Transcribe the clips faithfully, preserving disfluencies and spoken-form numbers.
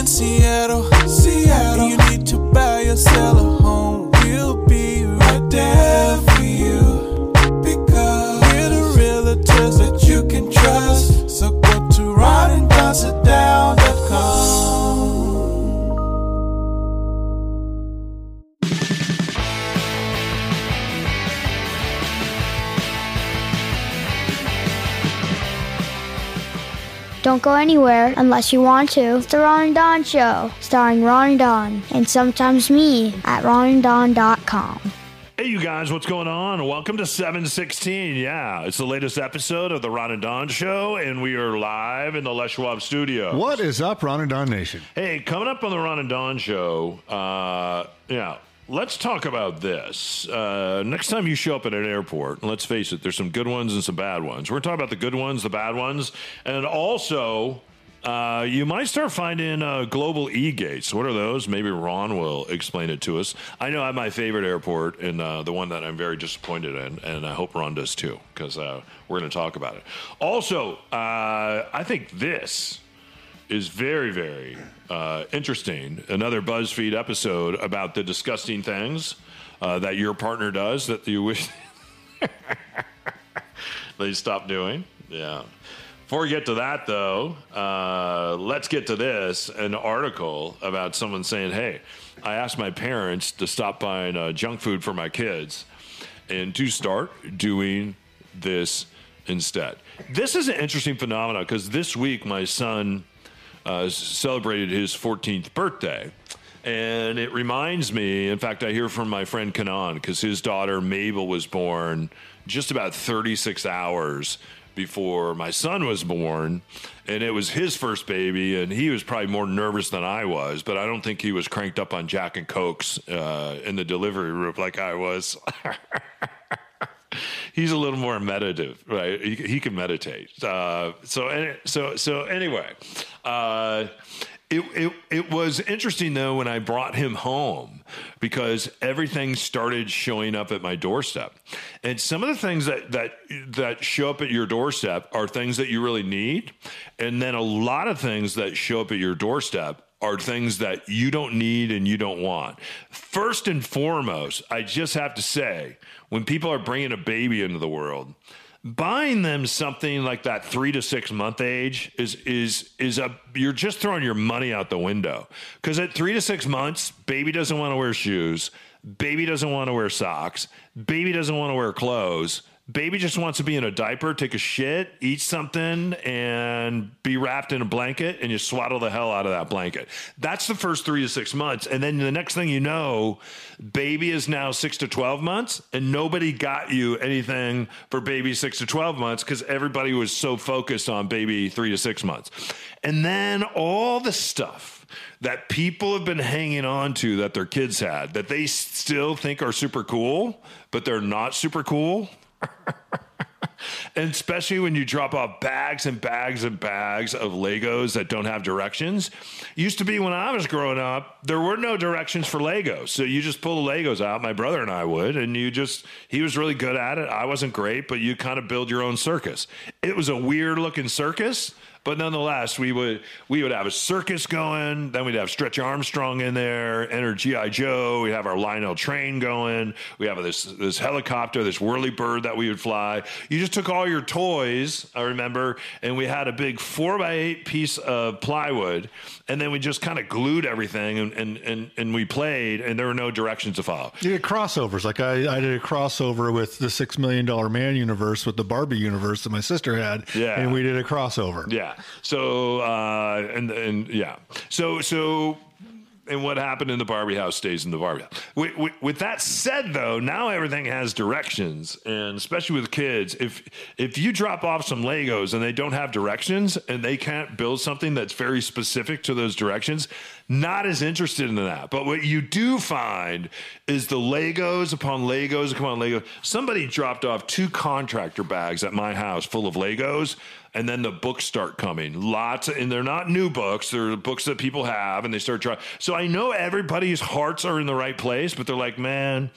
in Seattle, Seattle. You need to buy or sell a home. We'll be right there for you. Because we're the realtors that you can trust. So go to ron and don sit down dot com. Don't go anywhere unless you want to. It's the Ron and Don Show, starring Ron and Don, and sometimes me at ron and don dot com. Hey, you guys, what's going on? Welcome to seven sixteen. Yeah, it's the latest episode of the Ron and Don Show, and we are live in the Les Schwab studio. What is up, Ron and Don Nation? Hey, coming up on the Ron and Don Show, uh, yeah, let's talk about this. Uh, next time you show up at an airport, and let's face it, there's some good ones and some bad ones. We're talking about the good ones, the bad ones, and also uh, you might start finding uh, global e-gates. What are those? Maybe Ron will explain it to us. I know I have my favorite airport, and uh, the one that I'm very disappointed in, and I hope Ron does too, because uh, we're going to talk about it. Also, uh, I think this is very, very uh, interesting. Another BuzzFeed episode about the disgusting things uh, that your partner does that you wish they stop doing. Yeah. Before we get to that, though, uh, let's get to this, an article about someone saying, hey, I asked my parents to stop buying uh, junk food for my kids and to start doing this instead. This is an interesting phenomenon because this week my son Uh, celebrated his fourteenth birthday. And it reminds me, in fact, I hear from my friend Kanan, because his daughter Mabel was born just about thirty-six hours before my son was born. And it was his first baby, and he was probably more nervous than I was, but I don't think he was cranked up on Jack and Cokes uh, in the delivery room like I was. He's a little more meditative, right? He, he can meditate. Uh, so, so, so anyway, uh, it, it it was interesting though when I brought him home because everything started showing up at my doorstep, and some of the things that that that show up at your doorstep are things that you really need, and then a lot of things that show up at your doorstep are things that you don't need and you don't want. First and foremost, I just have to say, when people are bringing a baby into the world, buying them something like that three to six month age is is is a you're just throwing your money out the window. Because at three to six months, baby doesn't want to wear shoes, baby doesn't want to wear socks, baby doesn't want to wear clothes. Baby just wants to be in a diaper, take a shit, eat something, and be wrapped in a blanket, and you swaddle the hell out of that blanket. That's the first three to six months. And then the next thing you know, baby is now six to twelve months, and nobody got you anything for baby six to twelve months because everybody was so focused on baby three to six months. And then all the stuff that people have been hanging on to that their kids had, that they still think are super cool, but they're not super cool. And especially when you drop off bags and bags and bags of Legos that don't have directions. Used to be when I was growing up, there were no directions for Legos. So you just pull the Legos out, my brother and I would, and you just, he was really good at it. I wasn't great, but you kind of build your own circus. It was a weird looking circus, but nonetheless, we would we would have a circus going. Then we'd have Stretch Armstrong in there, enter G I Joe. We'd have our Lionel train going. We have this this helicopter, this whirly-bird that we would fly. You just took all your toys, I remember, and we had a big four by eight piece of plywood, and then we just kind of glued everything, and, and, and, and we played, and there were no directions to follow. You did crossovers. Like I, I did a crossover with the Six Million Dollar Man universe with the Barbie universe that my sister had, yeah. And we did a crossover. Yeah. So, uh, and, and yeah. So, so, and what happened in the Barbie house stays in the Barbie house. With, with, with that said, though, now everything has directions, and especially with kids, if if you drop off some Legos and they don't have directions and they can't build something that's very specific to those directions, not as interested in that. But what you do find is the Legos upon Legos upon Legos. Somebody dropped off two contractor bags at my house full of Legos. And then the books start coming. Lots, of, and they're not new books. They're books that people have, and they start trying. So I know everybody's hearts are in the right place, but they're like, man,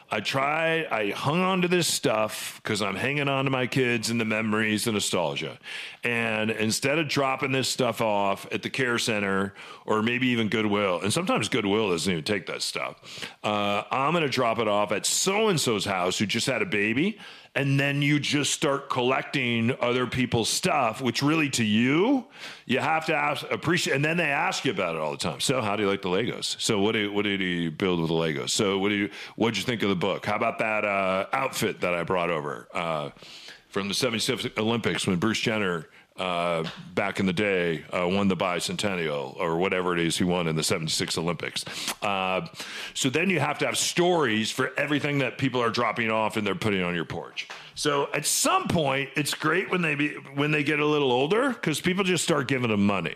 I tried, I hung on to this stuff because I'm hanging on to my kids and the memories, the nostalgia. And instead of dropping this stuff off at the care center or maybe even Goodwill, and sometimes Goodwill doesn't even take that stuff, uh, I'm going to drop it off at so-and-so's house who just had a baby. And then you just start collecting other people's stuff, which really to you, you have to ask, appreciate. And then they ask you about it all the time. So how do you like the Legos? So what do you, what did you build with the Legos? So what do you, what'd you think of the book? How about that uh, outfit that I brought over uh, from the seventy-sixth Olympics when Bruce Jenner Uh, back in the day, uh, won the bicentennial or whatever it is he won in the seventy-six Olympics. Uh, so then you have to have stories for everything that people are dropping off and they're putting on your porch. So at some point, it's great when they be, when they get a little older because people just start giving them money.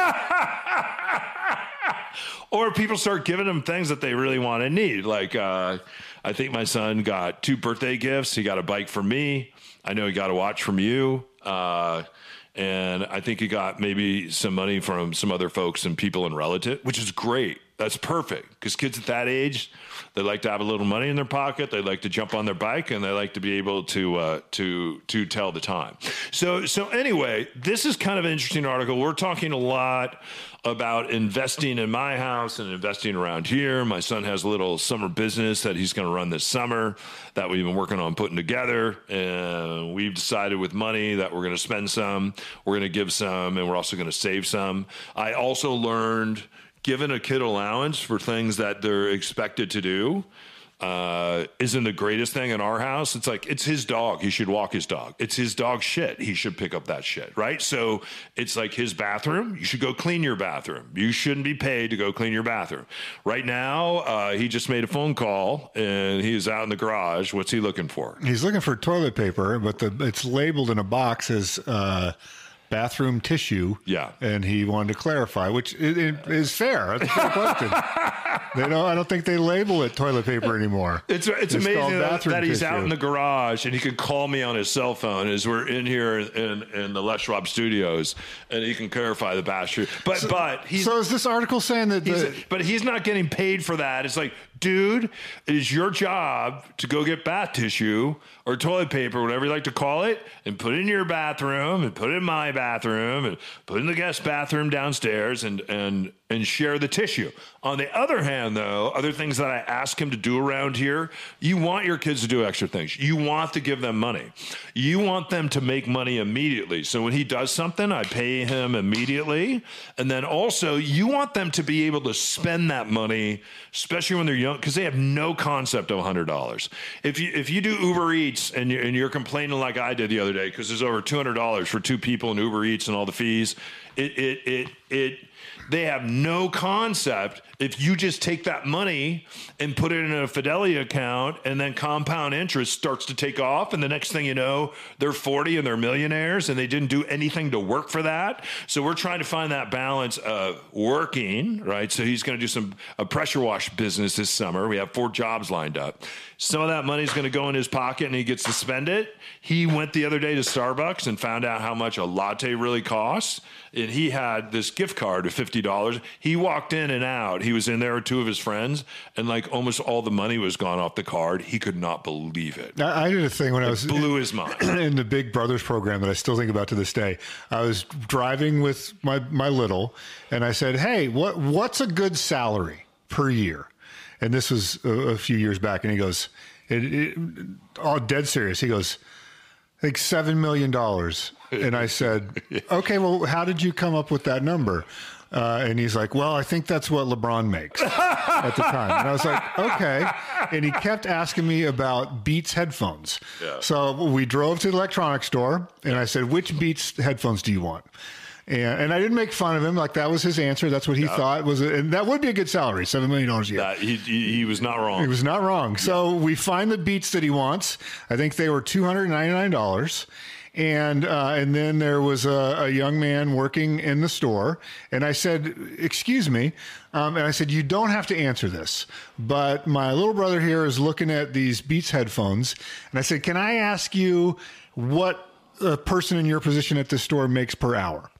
Or people start giving them things that they really want and need. Like uh, I think my son got two birthday gifts. He got a bike from me. I know he got a watch from you. Uh, And I think he got maybe some money from some other folks and people and relatives, which is great. That's perfect because kids at that age, they like to have a little money in their pocket. They like to jump on their bike and they like to be able to uh, to to tell the time. So so anyway, this is kind of an interesting article. We're talking a lot about investing in my house and investing around here. My son has a little summer business that he's going to run this summer that we've been working on putting together. And we've decided with money that we're going to spend some, we're going to give some, and we're also going to save some. I also learned giving a kid allowance for things that they're expected to do uh, isn't the greatest thing in our house. It's like, it's his dog. He should walk his dog. It's his dog shit. He should pick up that shit, right? So it's like his bathroom. You should go clean your bathroom. You shouldn't be paid to go clean your bathroom. Right now, uh, he just made a phone call and he's out in the garage. What's he looking for? He's looking for toilet paper, but the it's labeled in a box as uh, bathroom tissue. Yeah. And he wanted to clarify, which is, is fair. That's a fair question. They don't. I don't think they label it toilet paper anymore. It's it's, it's amazing that, that he's tissue. out in the garage and he can call me on his cell phone as we're in here in, in the Les Schwab studios and he can clarify the bathroom. But so, but he's so is this article saying that? The, he's, but he's not getting paid for that. It's like, dude, it is your job to go get bath tissue or toilet paper, whatever you like to call it, and put it in your bathroom and put it in my bathroom and put it in the guest bathroom downstairs and and and share the tissue. On the other hand, though, other things that I ask him to do around here, you want your kids to do extra things. You want to give them money. You want them to make money immediately. So when he does something, I pay him immediately. And then also, you want them to be able to spend that money, especially when they're young, because they have no concept of one hundred dollars. If you if you do Uber Eats and you're, and you're complaining like I did the other day, because there's over two hundred dollars for two people in Uber Eats and all the fees, it it it it they have no concept if you just take that money and put it in a Fidelity account and then compound interest starts to take off. And the next thing you know, they're forty and they're millionaires and they didn't do anything to work for that. So we're trying to find that balance of working, right? So he's going to do some a pressure wash business this summer. We have four jobs lined up. Some of that money is going to go in his pocket and he gets to spend it. He went the other day to Starbucks and found out how much a latte really costs. And he had this gift card of fifty dollars. He walked in and out. He was in there with two of his friends, and like almost all the money was gone off the card. He could not believe it. I, I did a thing when it I was blew in, his mind in the Big Brothers program that I still think about to this day. I was driving with my my little, and I said, "Hey, what what's a good salary per year?" And this was a, a few years back, and he goes, it, it, all dead serious. He goes, I think seven million dollars. And I said, okay, well, how did you come up with that number? Uh, and he's like, well, I think that's what LeBron makes at the time. And I was like, okay. And he kept asking me about Beats headphones. Yeah. So we drove to the electronics store, and I said, which Beats headphones do you want? And, and I didn't make fun of him. Like, that was his answer. That's what he yeah. thought was, a, and that would be a good salary, seven million dollars a year. That, he, he, he was not wrong. He was not wrong. Yeah. So we find the Beats that he wants. I think they were two hundred ninety-nine dollars. And uh, and then there was a, a young man working in the store, and I said, excuse me, um, and I said, you don't have to answer this, but my little brother here is looking at these Beats headphones, and I said, can I ask you what a person in your position at this store makes per hour?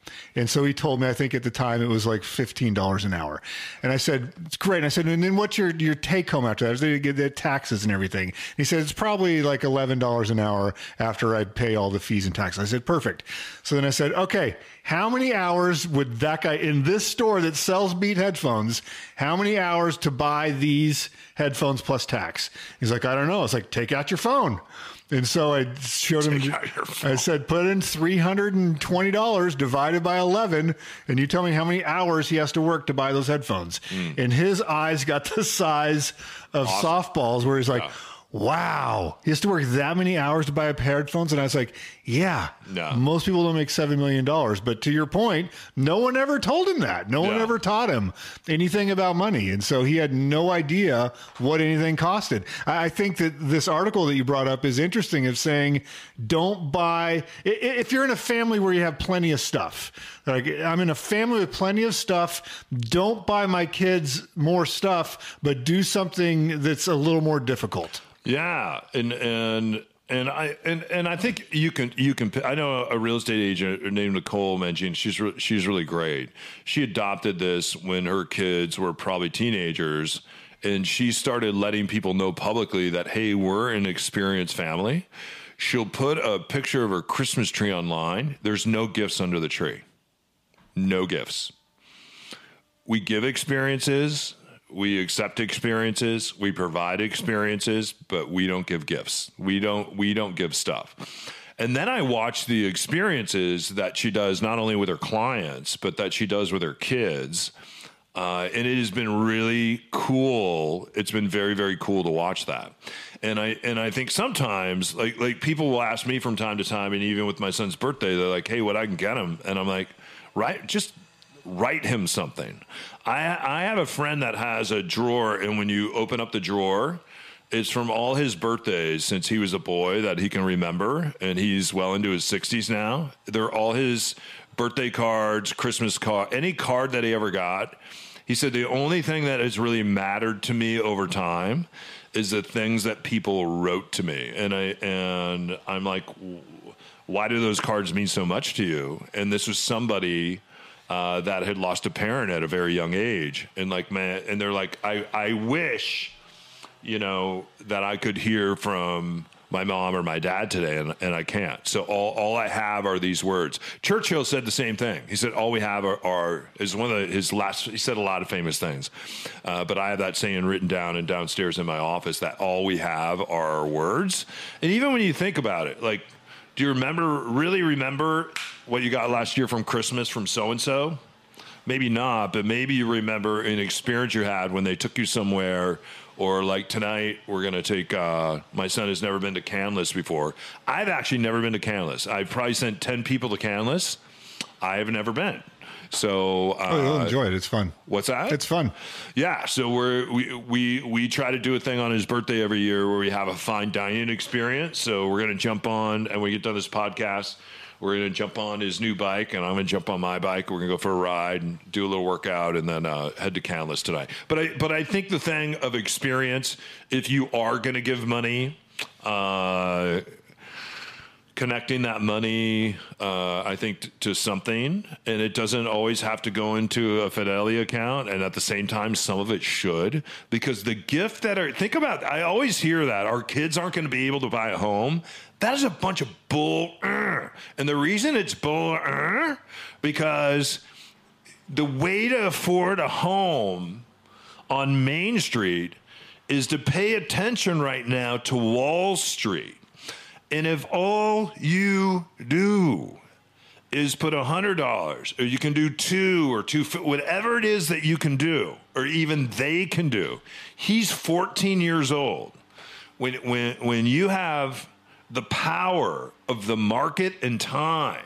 And so he told me, I think at the time it was like fifteen dollars an hour. And I said, it's great. And I said, and then what's your, your take home after that? They get the taxes and everything. And he said, it's probably like eleven dollars an hour after I pay all the fees and taxes. I said, perfect. So then I said, okay, how many hours would that guy in this store that sells Beat headphones, how many hours to buy these headphones plus tax? He's like, I don't know. I was like, take out your phone. And so I showed him, I said, put in three hundred twenty dollars divided by eleven, and you tell me how many hours he has to work to buy those headphones. Mm. And his eyes got the size of awesome. softballs where he's like, yeah. wow, he has to work that many hours to buy a pair of headphones? And I was like, yeah, no. most people don't make seven million dollars. But to your point, no one ever told him that. No yeah. one ever taught him anything about money. And so he had no idea what anything costed. I think that this article that you brought up is interesting of saying, don't buy, if you're in a family where you have plenty of stuff, like I'm in a family with plenty of stuff, don't buy my kids more stuff, but do something that's a little more difficult. Yeah. And, and, And I and, and I think you can you can I know a real estate agent named Nicole Mangine. She's re, she's really great. She adopted this when her kids were probably teenagers, and she started letting people know publicly that, hey, we're an experienced family. She'll put a picture of her Christmas tree online. There's no gifts under the tree. No gifts. We give experiences. We accept experiences, we provide experiences, but we don't give gifts. We don't we don't give stuff. And then I watch the experiences that she does not only with her clients, but that she does with her kids. Uh, and it has been really cool. It's been very, very cool to watch that. And I and I think sometimes like like people will ask me from time to time, and even with my son's birthday, they're like, hey, what I can get him? And I'm like, right, just write him something. I I have a friend that has a drawer, and when you open up the drawer, it's from all his birthdays since he was a boy that he can remember, and he's well into his sixties now. They're all his birthday cards, Christmas card, any card that he ever got. He said, the only thing that has really mattered to me over time is the things that people wrote to me. And I and I'm like, why do those cards mean so much to you? And this was somebody Uh, that had lost a parent at a very young age. And like, man, and they're like, I, I wish, you know, that I could hear from my mom or my dad today, and, and I can't. So all, all I have are these words. Churchill said the same thing. He said, all we have are, are is one of the, his last, he said a lot of famous things. Uh, but I have that saying written down and downstairs in my office that all we have are our words. And even when you think about it, like, do you remember, really remember what you got last year from Christmas from so-and-so? Maybe not, but maybe you remember an experience you had when they took you somewhere, or like tonight, we're going to take, uh, my son has never been to Canlis before. I've actually never been to Canlis. I've probably sent ten people to Canlis. I have never been. So, uh, oh, you'll enjoy it. It's fun. What's that? It's fun. Yeah. So we're, we, we, we try to do a thing on his birthday every year where we have a fine dining experience. So we're going to jump on, and when we get done this podcast, we're going to jump on his new bike, and I'm going to jump on my bike. We're going to go for a ride and do a little workout, and then uh, head to Canlis tonight. But I, but I think the thing of experience, if you are going to give money, uh, connecting that money, uh, I think, t- to something, and it doesn't always have to go into a Fidelity account, and at the same time, some of it should, because the gift that are, think about, I always hear that, our kids aren't going to be able to buy a home. That is a bunch of bull. Uh, and the reason it's bull, uh, because the way to afford a home on Main Street is to pay attention right now to Wall Street. And if all you do is put one hundred dollars, or you can do two or two, whatever it is that you can do, or even they can do. He's fourteen years old. When, when, when you have the power of the market and time,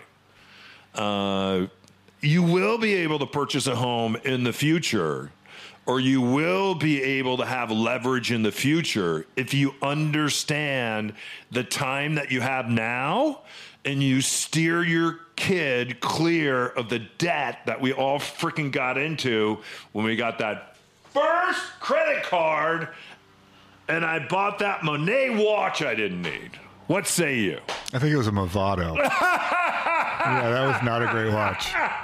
uh, you will be able to purchase a home in the future, or you will be able to have leverage in the future if you understand the time that you have now, and you steer your kid clear of the debt that we all freaking got into when we got that first credit card and I bought that Monet watch I didn't need. What say you? I think it was a Movado. Yeah, that was not a great watch.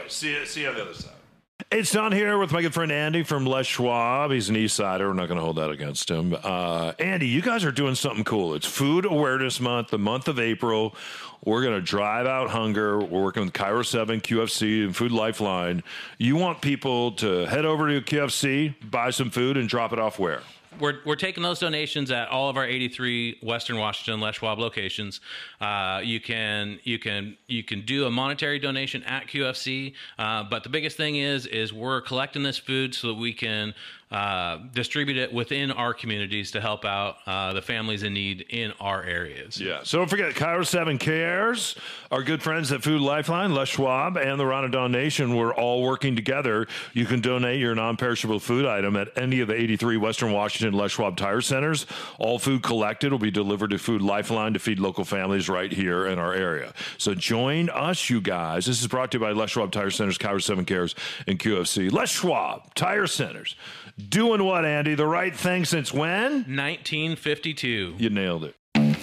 see you, see you on the other side. It's Don here with my good friend Andy from Les Schwab. He's an East Sider. We're not going to hold that against him. Uh, Andy, you guys are doing something cool. It's Food Awareness Month, the month of April. We're going to drive out hunger. We're working with Cairo seven, Q F C, and Food Lifeline. You want people to head over to Q F C, buy some food, and drop it off where? We're, we're taking those donations at all of our eighty-three Western Washington Les Schwab locations. Uh, you can you can you can do a monetary donation at Q F C, uh, but the biggest thing is is we're collecting this food so that we can uh, distribute it within our communities to help out uh, the families in need in our areas. Yeah. So don't forget, Cairo seven Cares, our good friends at Food Lifeline, Les Schwab, and the Ronadon Nation. We're all working together. You can donate your non-perishable food item at any of the eighty-three Western Washington Les Schwab Tire Centers. All food collected will be delivered to Food Lifeline to feed local families right here in our area. So join us, you guys. This is brought to you by Les Schwab Tire Centers, Cairo seven Cares, and Q F C. Les Schwab Tire Centers. Doing what, Andy? The right thing since when? nineteen fifty-two. You nailed it.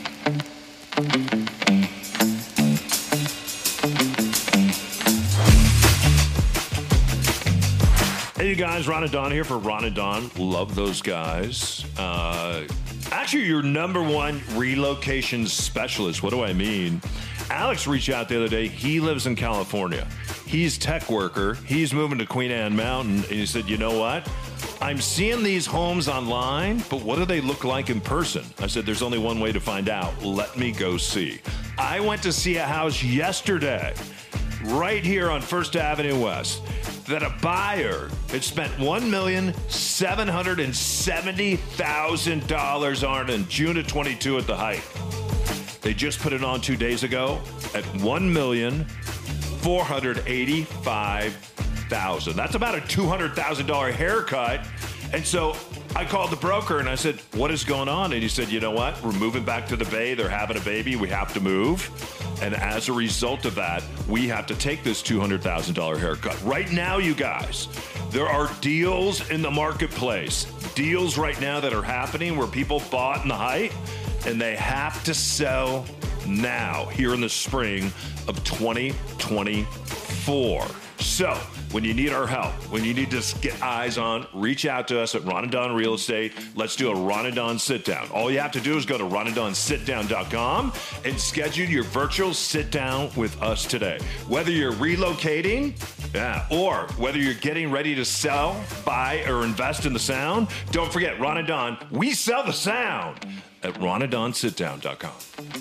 Hey, you guys, Ron and Don here for Ron and Don. Love those guys. Uh, actually, your number one relocation specialist. What do I mean? Alex reached out the other day. He lives in California. He's tech worker. He's moving to Queen Anne Mountain. And he said, you know what? I'm seeing these homes online, but what do they look like in person? I said, there's only one way to find out. Let me go see. I went to see a house yesterday, right here on First Avenue West, that a buyer had spent one million seven hundred seventy thousand dollars on in June of twenty-two at the height. They just put it on two days ago at one million four hundred eighty-five thousand dollars. That's about a two hundred thousand dollars haircut. And so I called the broker and I said, what is going on? And he said, you know what? We're moving back to the Bay. They're having a baby. We have to move. And as a result of that, we have to take this two hundred thousand dollars haircut. Right now, you guys, there are deals in the marketplace. Deals right now that are happening where people bought in the height and they have to sell now here in the spring of twenty twenty-four. So when you need our help, when you need to get eyes on, reach out to us at Ron and Don Real Estate. Let's do a Ron and Don sit down. All you have to do is go to ron and don sit down dot com and schedule your virtual sit down with us today. Whether you're relocating, yeah, or whether you're getting ready to sell, buy, or invest in the sound, don't forget Ron and Don. We sell the sound at ron and don sit down dot com.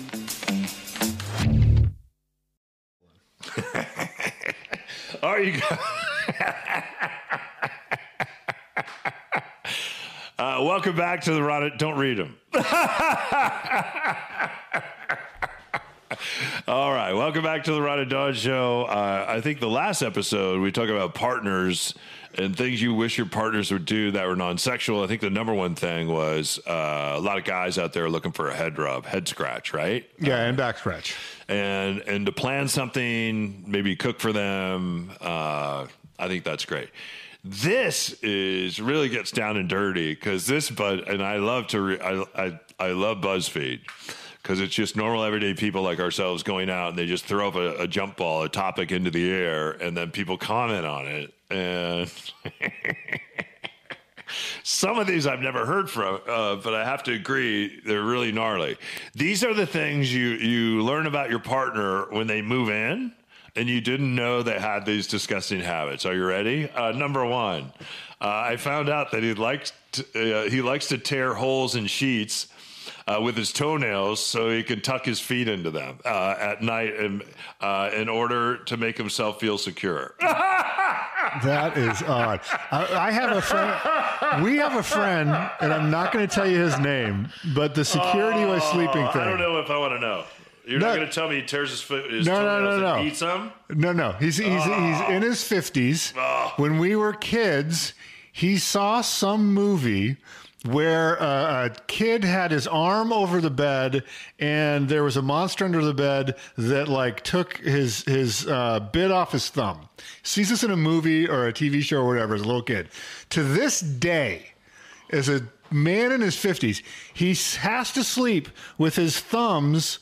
All right, you guys. uh, welcome back to the Ron. Don't read them. All right, welcome back to the Ron and Don Show. Uh, I think the last episode we talked about partners and things you wish your partners would do that were non-sexual. I think the number one thing was uh, a lot of guys out there looking for a head rub, head scratch, right? Yeah, and back scratch. And and to plan something, maybe cook for them. Uh, I think that's great. This is really gets down and dirty because this, but and I love to, re, I, I I love BuzzFeed because it's just normal everyday people like ourselves going out and they just throw up a, a jump ball, a topic into the air, and then people comment on it. And some of these I've never heard from, uh, but I have to agree, they're really gnarly. These are the things you, you learn about your partner when they move in, and you didn't know they had these disgusting habits. Are you ready? Uh, number one, uh, I found out that he likes to, uh, he likes to tear holes in sheets Uh, with his toenails so he can tuck his feet into them uh, at night and, uh, in order to make himself feel secure. That is odd. I, I have a friend. We have a friend, and I'm not going to tell you his name, but the security was sleeping thing. I don't know if I want to know. You're no, not going to tell me he tears his, foot, his no, toenails no, no, and no. eats them? No, no. He's he's, oh. he's in his fifties. Oh. When we were kids, he saw some movie where uh, a kid had his arm over the bed and there was a monster under the bed that like took his his uh, bit off his thumb. Sees this in a movie or a T V show or whatever as a little kid. To this day, as a man in his fifties, he has to sleep with his thumbs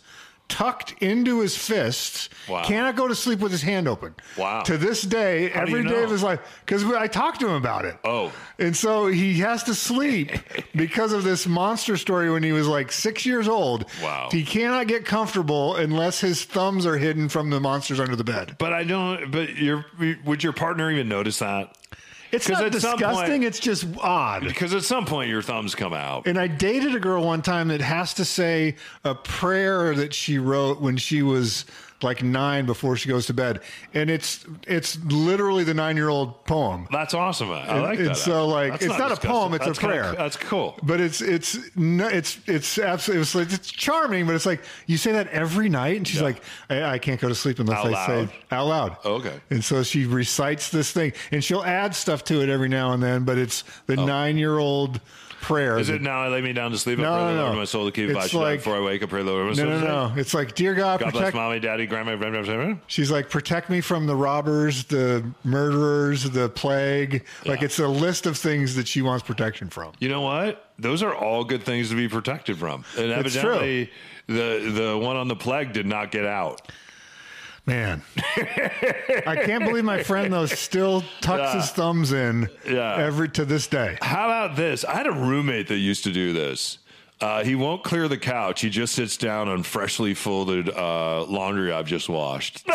tucked into his fists. Wow. Cannot go to sleep with his hand open. Wow. To this day, How do every you day know? of his life, because I talked to him about it. Oh. And so he has to sleep because of this monster story when he was like six years old. Wow. He cannot get comfortable unless his thumbs are hidden from the monsters under the bed. But I don't. But your would your partner even notice that? It's 'Cause not at some disgusting. point- It's just odd. Because at some point your thumbs come out. And I dated a girl one time that has to say a prayer that she wrote when she was like nine before she goes to bed, and it's it's literally the nine-year-old poem. That's awesome. I like and that. so like That's it's not, a disgusting. poem; it's That's a kinda- prayer. that's cool. But it's it's no, it's it's absolutely it's, like, it's charming. But it's like you say that every night, and she's Yeah. like, I, I can't go to sleep unless Out I loud? say out loud. Okay. And so she recites this thing, and she'll add stuff to it every now and then. But it's the nine-year-old prayer. Oh. Is that- it now I lay me down to sleep? No, I pray no, the Lord no. of my soul to keep. I It's should die like- before I wake. I pray the Lord of my No, soul. no, no. It's like, dear God, God bless protect. mommy, daddy, grandma, grandma, grandma. She's like, protect me from the robbers, the murderers, the plague. Like, Yeah. it's a list of things that she wants protection from. You know what? Those are all good things to be protected from. And It's evidently, the the one on the plague did not get out. Man, I can't believe my friend though still tucks Yeah. his thumbs in Yeah. every to this day. How about this? I had a roommate that used to do this. Uh, he won't clear the couch. He just sits down on freshly folded uh, laundry I've just washed.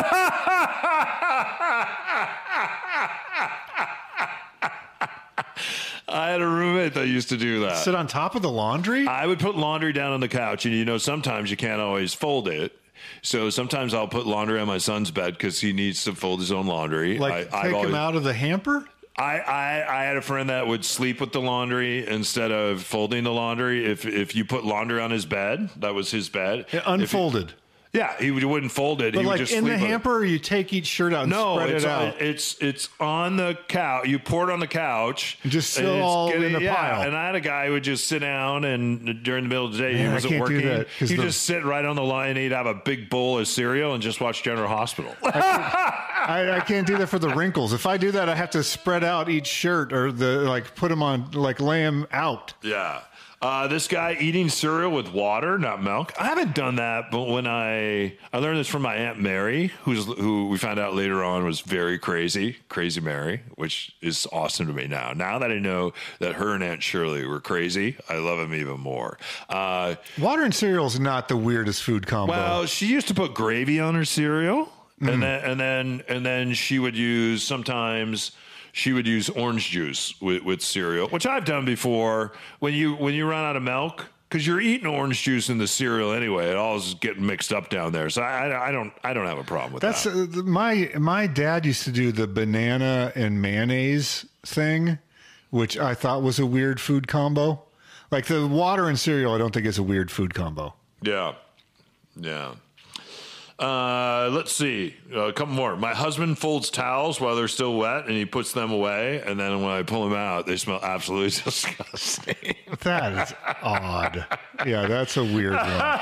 I had a roommate that used to do that. Sit on top of the laundry. I would put laundry down on the couch, and you know, sometimes you can't always fold it. So sometimes I'll put laundry on my son's bed because he needs to fold his own laundry. like I, take I've him always- out of the hamper. I, I I had a friend that would sleep with the laundry instead of folding the laundry. If if you put laundry on his bed, that was his bed. Yeah, If he- unfolded. yeah, he would, wouldn't fold it. But he like would just in sleep the with it. hamper, or you take each shirt out and No, spread it's it on, out. it's it's on the couch. You pour it on the couch, And just and still it's all in a yeah, pile. And I had a guy who would just sit down, and during the middle of the day, Man, he I wasn't can't do working. that, 'cause He'd the- just sit right on the line. He'd have a big bowl of cereal and just watch General Hospital. I, I can't do that for the wrinkles. If I do that, I have to spread out each shirt or the like, put them on, like lay them out. Yeah. Uh, this guy eating cereal with water, not milk. I haven't done that, but when I I learned this from my Aunt Mary, who's who we found out later on was very crazy, crazy Mary, which is awesome to me now. Now that I know that her and Aunt Shirley were crazy, I love them even more. Uh, Water and cereal is not the weirdest food combo. well, she used to put gravy on her cereal, and then and then and then she would use sometimes. She would use orange juice with, with cereal, which I've done before. When you when you run out of milk, because you're eating orange juice in the cereal anyway, it all is getting mixed up down there. So I, I don't I don't have a problem with That's that. uh, th- my my dad used to do the banana and mayonnaise thing, which I thought was a weird food combo. Like the water and cereal, I don't think is a weird food combo. Yeah, yeah. Uh, let's see. Uh, a couple more. My husband folds towels while they're still wet, and he puts them away. And then when I pull them out, they smell absolutely disgusting. That is odd. Yeah, that's a weird one.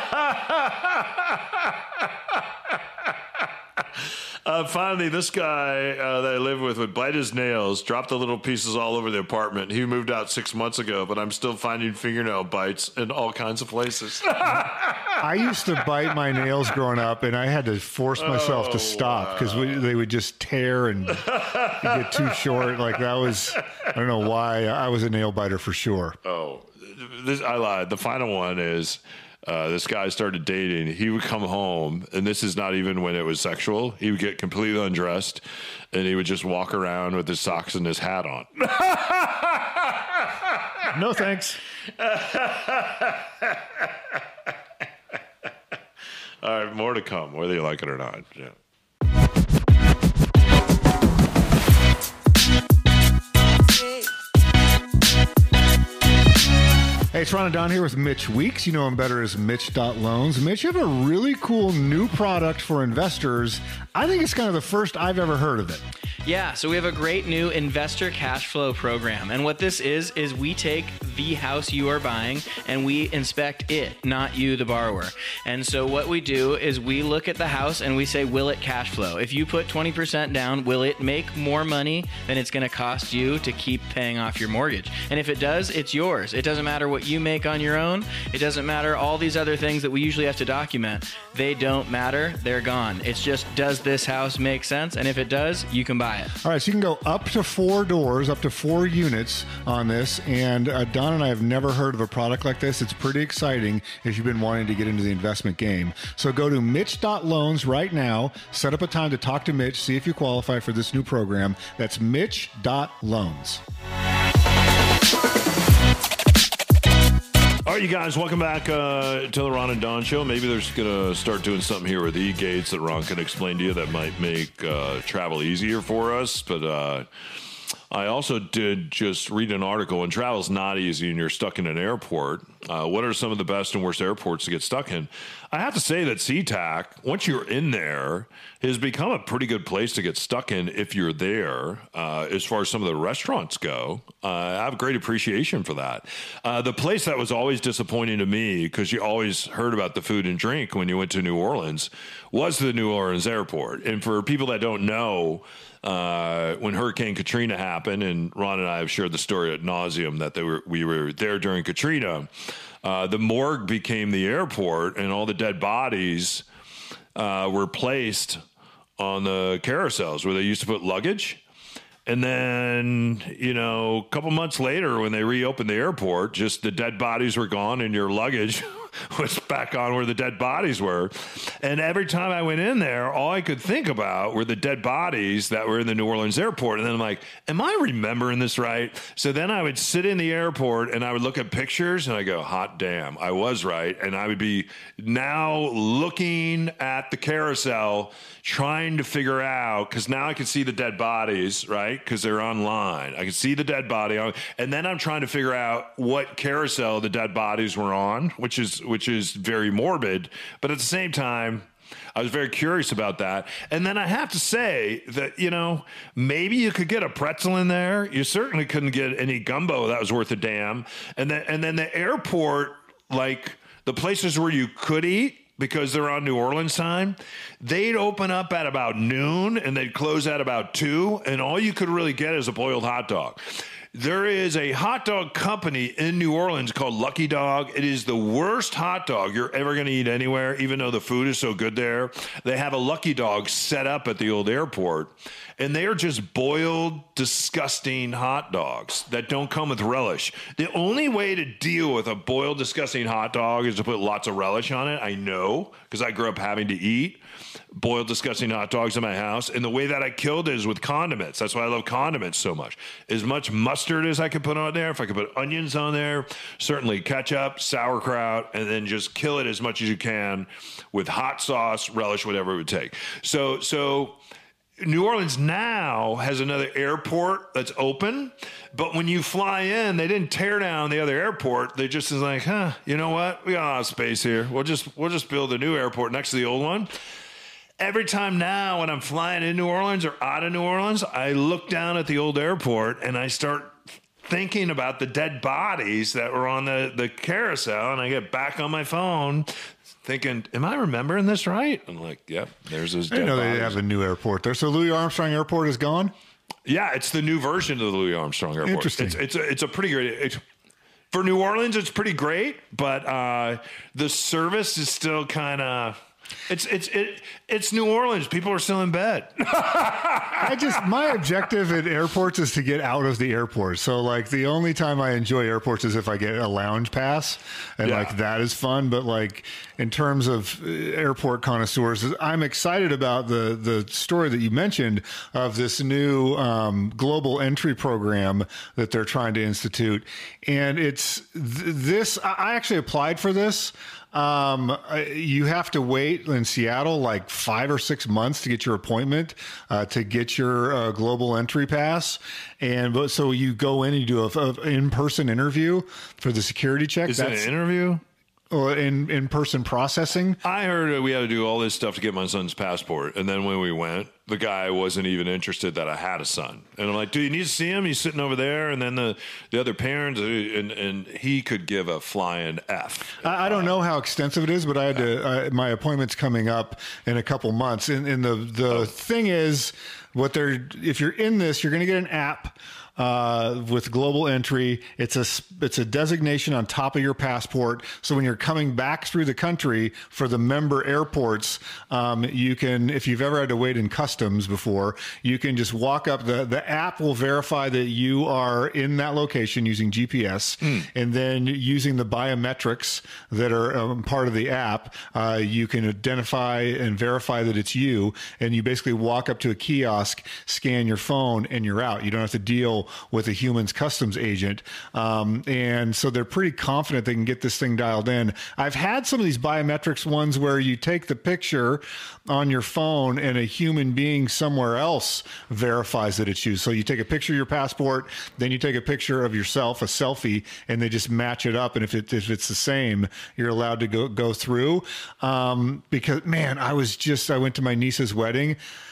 Uh, finally, this guy uh, that I live with would bite his nails, drop the little pieces all over the apartment. He moved out six months ago, but I'm still finding fingernail bites in all kinds of places. I used to bite my nails growing up, and I had to force myself Oh, to stop because they would just tear and get too short. Like that was, I don't know why. I was a nail biter for sure. Oh, this, I lied. The final one is uh, this guy started dating. He would come home, and this is not even when it was sexual. He would get completely undressed, and he would just walk around with his socks and his hat on. No thanks. All right, more to come, whether you like it or not. Yeah. Hey, it's Ron and Don here with Mitch Weeks. You know him better as Mitch dot Loans. Mitch, you have a really cool new product for investors. I think it's kind of the first I've ever heard of it. Yeah, so we have a great new investor cash flow program. And what this is, is we take the house you are buying and we inspect it, not you, the borrower. And so what we do is we look at the house and we say, will it cash flow? If you put twenty percent down, will it make more money than it's going to cost you to keep paying off your mortgage? And if it does, it's yours. It doesn't matter what you make on your own. It doesn't matter all these other things that we usually have to document. They don't matter. They're gone. It's just, does this house make sense? And if it does, you can buy it. All right, so you can go up to four doors, up to four units on this. And uh, Don and I have never heard of a product like this. It's pretty exciting if you've been wanting to get into the investment game. So go to Mitch dot loans right now, set up a time to talk to Mitch, see if you qualify for this new program. That's Mitch dot loans. All right, you guys, welcome back uh, to the Ron and Don Show. Maybe they're going to start doing something here with e-gates that Ron can explain to you that might make uh, travel easier for us. But uh, I also did just read an article, and travel's not easy and you're stuck in an airport. Uh, what are some of the best and worst airports to get stuck in? I have to say that SeaTac, once you're in there, has become a pretty good place to get stuck in if you're there. Uh, as far as some of the restaurants go, uh, I have a great appreciation for that. Uh, the place that was always disappointing to me, because you always heard about the food and drink when you went to New Orleans, was the New Orleans airport. And for people that don't know, uh, when Hurricane Katrina happened, and Ron and I have shared the story ad nauseum that they were, we were there during Katrina, uh, the morgue became the airport, and all the dead bodies uh, were placed on the carousels where they used to put luggage. And then, you know, a couple months later, when they reopened the airport, just the dead bodies were gone and your luggage was back on where the dead bodies were. And every time I went in there, all I could think about were the dead bodies that were in the New Orleans airport. And then I'm like, am I remembering this right? So then I would sit in the airport and I would look at pictures and I go, hot damn, I was right. And I would be now looking at the carousel, trying to figure out, because now I can see the dead bodies, right? Because they're online. I can see the dead body. And then I'm trying to figure out what carousel the dead bodies were on, which is which is very morbid. But at the same time, I was very curious about that. And then I have to say that, you know, maybe you could get a pretzel in there. You certainly couldn't get any gumbo that was worth a damn. And then, and then the airport, like the places where you could eat, because they're on New Orleans time, they'd open up at about noon and they'd close at about two, and all you could really get is a boiled hot dog. There is a hot dog company in New Orleans called Lucky Dog. It is the worst hot dog you're ever going to eat anywhere, even though the food is so good there. They have a Lucky Dog set up at the old airport, and they are just boiled, disgusting hot dogs that don't come with relish. The only way to deal with a boiled, disgusting hot dog is to put lots of relish on it. I know, because I grew up having to eat boiled, disgusting hot dogs in my house. And the way that I killed it is with condiments. That's why I love condiments so much. As much mustard as I could put on there, if I could put onions on there, certainly ketchup, sauerkraut, and then just kill it as much as you can with hot sauce, relish, whatever it would take. So, so New Orleans now has another airport that's open, but when you fly in, they didn't tear down the other airport. They just is like, huh, you know what? We got a lot of space here. We'll just we'll just build a new airport next to the old one. Every time now when I'm flying in New Orleans or out of New Orleans, I look down at the old airport and I start thinking about the dead bodies that were on the, the carousel, and I get back on my phone thinking, am I remembering this right? I'm like, yep, there's those dead I know bodies. they have a new airport there. So Louis Armstrong Airport is gone? Yeah, it's the new version of the Louis Armstrong Airport. Interesting. It's, it's, a, it's a pretty great... It's, for New Orleans, it's pretty great, but uh, the service is still kind of... It's it's it, it's New Orleans. People are still in bed. I just my objective at airports is to get out of the airport. So like the only time I enjoy airports is if I get a lounge pass, and Yeah. like that is fun. But like in terms of uh, airport connoisseurs, I'm excited about the the story that you mentioned of this new um, global entry program that they're trying to institute, and it's th- this. I actually applied for this. Um, you have to wait in Seattle like five or six months to get your appointment, uh, to get your uh, global entry pass. And but so you go in and you do a, a in-person interview for the security check. Is it an interview? uh, in in person processing. I heard that we had to do all this stuff to get my son's passport, and then when we went, the guy wasn't even interested that I had a son. And I'm like, "Do you need to see him? He's sitting over there." And then the the other parents, and and he could give a flying F. I, I don't know how extensive it is, but I had to. Uh, my appointment's coming up in a couple months, and, and the the Oh. thing is, what they're if you're in this, you're going to get an app. Uh, with global entry, it's a it's a designation on top of your passport. So when you're coming back through the country for the member airports, um, you can, if you've ever had to wait in customs before, you can just walk up. the The app will verify that you are in that location using G P S, mm. and then using the biometrics that are um, part of the app, uh, you can identify and verify that it's you. And you basically walk up to a kiosk, scan your phone, and you're out. You don't have to deal with a human's customs agent. Um, and so they're pretty confident they can get this thing dialed in. I've had some of these biometrics ones where you take the picture on your phone and a human being somewhere else verifies that it's you. So you take a picture of your passport, then you take a picture of yourself, a selfie, and they just match it up. And if it if it's the same, you're allowed to go, go through. Um, because, man, I was just, I went to my niece's wedding.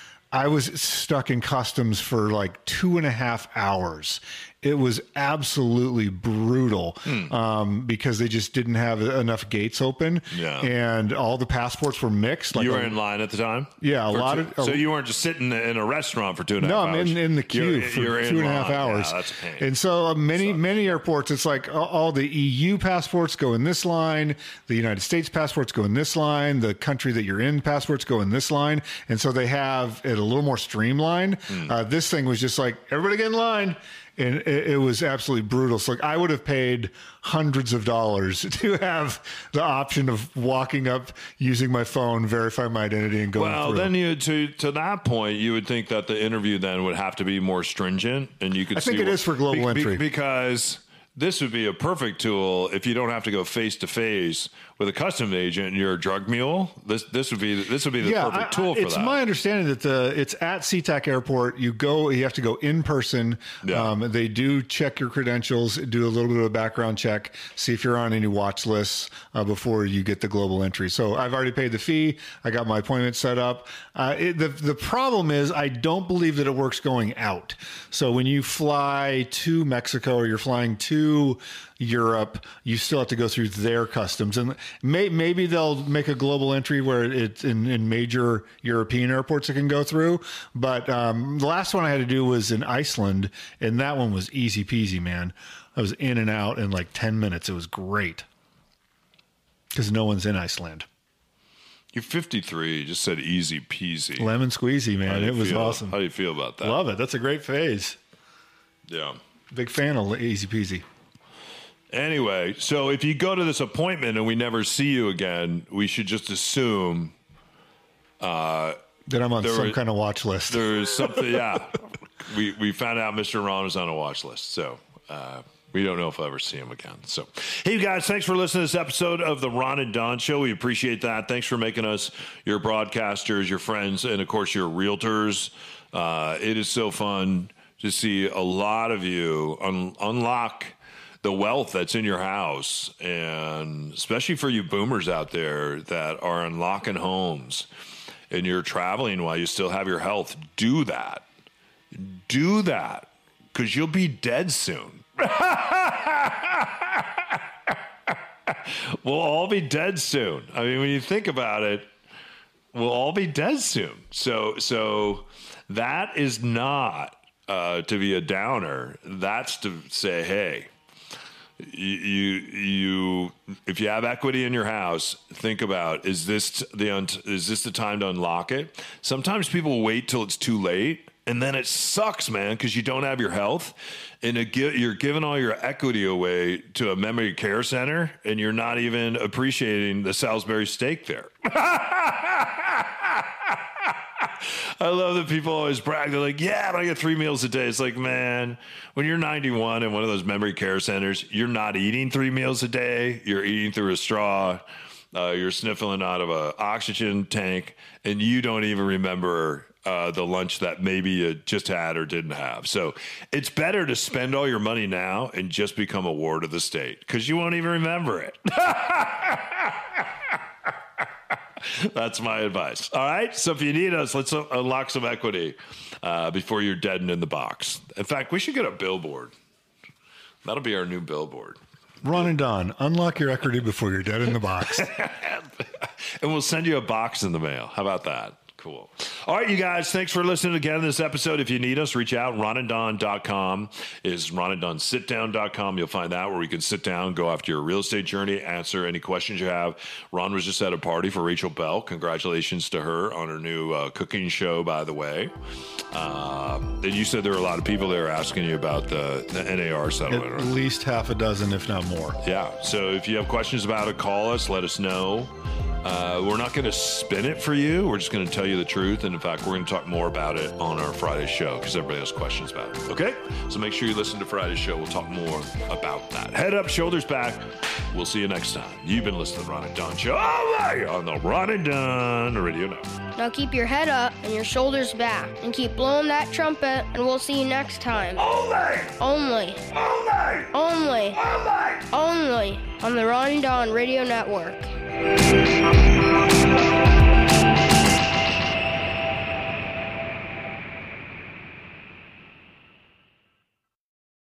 I was stuck in customs for like two and a half hours. It was absolutely brutal mm. um, because they just didn't have enough gates open, yeah. and all the passports were mixed. Like you were a, in line at the time? Yeah, a for lot two, of. So you weren't just sitting in a restaurant for two and a no, half hours? No, I'm in, in the queue you're, for you're two and a half line. hours. Yeah, that's a pain. And so uh, many, so. many airports, it's like all, all the E U passports go in this line, the United States passports go in this line, the country that you're in passports go in this line. And so they have it a little more streamlined. Mm. Uh, this thing was just like, everybody get in line. And it, it was absolutely brutal. So like, I would have paid hundreds of dollars to have the option of walking up, using my phone, verify my identity, and going well, through. Well, then you to to that point, you would think that the interview then would have to be more stringent, and you could. I see think it what, is for global be, entry be, because this would be a perfect tool if you don't have to go face to face with a customs agent and you're a drug mule. This this would be this would be the yeah, perfect I, tool I, for it's that. It's my understanding that the it's at SeaTac Airport. You go, you have to go in person. Yeah. Um, they do check your credentials, do a little bit of a background check, see if you're on any watch lists uh, before you get the global entry. So I've already paid the fee. I got my appointment set up. Uh, it, the the problem is I don't believe that it works going out. So when you fly to Mexico or you're flying to Europe, you still have to go through their customs, and may, maybe they'll make a global entry where it's in, in major European airports it can go through. But um, the last one I had to do was in Iceland, and that one was easy peasy, man. I was in and out in like ten minutes. It was great because no one's in Iceland. You're fifty-three. You just said easy peasy. Lemon squeezy, man. It was feel, awesome. How do you feel about that? Love it. That's a great phase. Yeah. Big fan of easy peasy. Anyway, so if you go to this appointment and we never see you again, we should just assume uh, that I'm on there some were, kind of watch list. There's something, yeah. we we found out Mister Ron was on a watch list, so uh, we don't know if I'll ever see him again. So, hey, you guys, thanks for listening to this episode of the Ron and Don Show. We appreciate that. Thanks for making us your broadcasters, your friends, and, of course, your realtors. Uh, it is so fun to see a lot of you un- unlock the wealth that's in your house, and especially for you boomers out there that are unlocking homes and you're traveling while you still have your health. Do that. Do that, because you'll be dead soon. We'll all be dead soon. I mean, when you think about it, we'll all be dead soon. So, so that is not uh, to be a downer. That's to say, hey, You, you, you, if you have equity in your house, think about, is this the, is this the time to unlock it? Sometimes people wait till it's too late, and then it sucks, man, because you don't have your health, and it, you're giving all your equity away to a memory care center, and you're not even appreciating the Salisbury steak there. I love that people always brag. They're like, yeah, but I get three meals a day. It's like, man, when you're ninety-one in one of those memory care centers, you're not eating three meals a day. You're eating through a straw. Uh, you're sniffling out of a oxygen tank, and you don't even remember uh, the lunch that maybe you just had or didn't have. So it's better to spend all your money now and just become a ward of the state because you won't even remember it. That's my advice. All right. So if you need us, let's unlock some equity uh, before you're dead and in the box. In fact, we should get a billboard. That'll be our new billboard. Ron and Don, unlock your equity before you're dead in the box. And we'll send you a box in the mail. How about that? Cool. All right, you guys, thanks for listening again to this episode. If you need us, reach out. ron and don dot com is ron and don sit down dot com. You'll find that where we can sit down, go after your real estate journey, answer any questions you have. Ron was just at a party for Rachel Bell. Congratulations to her on her new uh, cooking show, by the way. Uh, and you said there were a lot of people there asking you about the, the N A R settlement. At right? least half a dozen, if not more. Yeah. So if you have questions about it, call us. Let us know. Uh, we're not going to spin it for you. We're just going to tell you the truth. And in fact, we're going to talk more about it on our Friday show because everybody has questions about it. Okay? So make sure you listen to Friday's show. We'll talk more about that. Head up, shoulders back. We'll see you next time. You've been listening to the Ron and Don Show all right on the Ron and Don Radio Network. Now keep your head up and your shoulders back and keep blowing that trumpet, and we'll see you next time. Only! Only. Only! Only. Only! Only on the Ron and Don Radio Network.